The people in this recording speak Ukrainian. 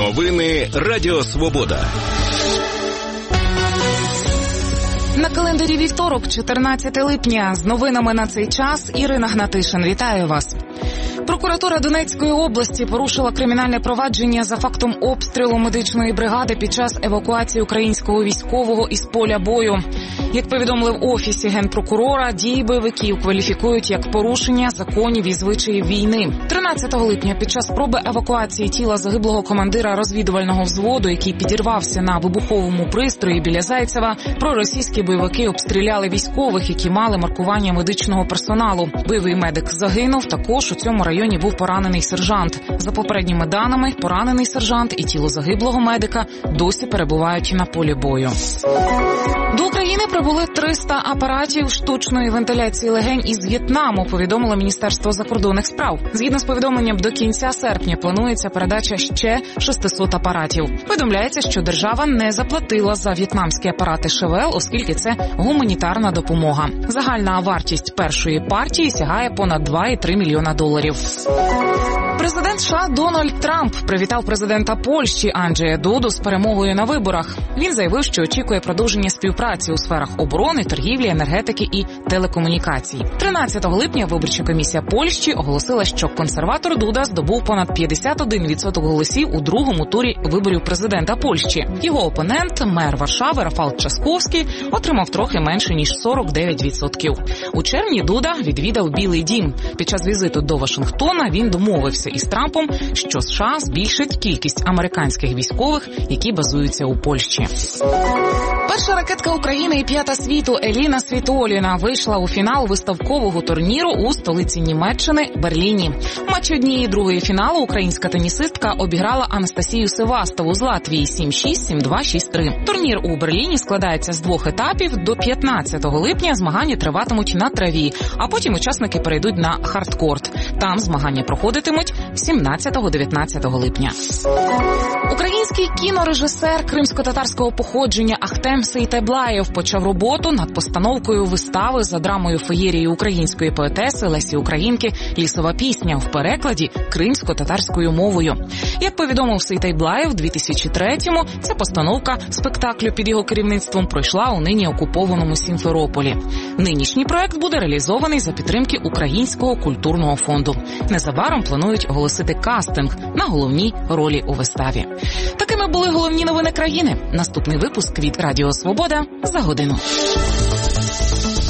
Новини Радіо Свобода. На календарі вівторок, 14 липня. З новинами на цей час Ірина Гнатишин. Вітаю вас. Прокуратура Донецької області порушила кримінальне провадження за фактом обстрілу медичної бригади під час евакуації українського військового із поля бою. Як повідомили в Офісі Генпрокурора, дії бойовиків кваліфікують як порушення законів і звичаїв війни. 13 липня під час спроби евакуації тіла загиблого командира розвідувального взводу, який підірвався на вибуховому пристрої біля Зайцева, проросійські бойовики обстріляли військових, які мали маркування медичного персоналу. Бойовий медик загинув, також у цьому районі був поранений сержант. За попередніми даними, поранений сержант і тіло загиблого медика досі перебувають на полі бою. До України прибули 300 апаратів штучної вентиляції легень із В'єтнаму, повідомило Міністерство закордонних справ. Згідно з повідомленням, до кінця серпня планується передача ще 600 апаратів. Повідомляється, що держава не заплатила за в'єтнамські апарати ШВЛ, оскільки це гуманітарна допомога. Загальна вартість першої партії сягає понад 2,3 мільйона доларів. Президент США Дональд Трамп привітав президента Польщі Анджея Дуду з перемогою на виборах. Він заявив, що очікує продовження співпраці у сферах оборони, торгівлі, енергетики і телекомунікацій. 13 липня виборча комісія Польщі оголосила, що консерватор Дуда здобув понад 51% голосів у другому турі виборів президента Польщі. Його опонент, мер Варшави Рафал Трzaskowski, отримав трохи менше, ніж 49%. У червні Дуда відвідав Білий дім. Під час візиту до Вашингтона він домовився із Трампом, що США збільшить кількість американських військових, які базуються у Польщі. Перша ракетка України і п'ята світу Еліна Світоліна вийшла у фінал виставкового турніру у столиці Німеччини – Берліні. В матчі однієї і другої фіналу українська тенісистка обіграла Анастасію Севастову з Латвії 7-6, 7-2, 6-3. Турнір у Берліні складається з двох етапів. До 15 липня змагання триватимуть на траві, а потім учасники перейдуть на хардкорт. Там змагання проходитимуть 17-19 липня. Український кінорежисер кримсько-татарського походження Ахтем Сейтеблаєв почав роботу над постановкою вистави за драмою феєрії української поетеси Лесі Українки «Лісова пісня» в перекладі кримсько-татарською мовою. Як повідомив Сейтеблаєв, у 2003-му ця постановка спектаклю під його керівництвом пройшла у нині окупованому Сімферополі. Нинішній проект буде реалізований за підтримки Українського культурного фонду. Незабаром планують оголосити кастинг на головні ролі у виставі. Такими були головні новини країни. Наступний випуск від Радіо Свобода за годину.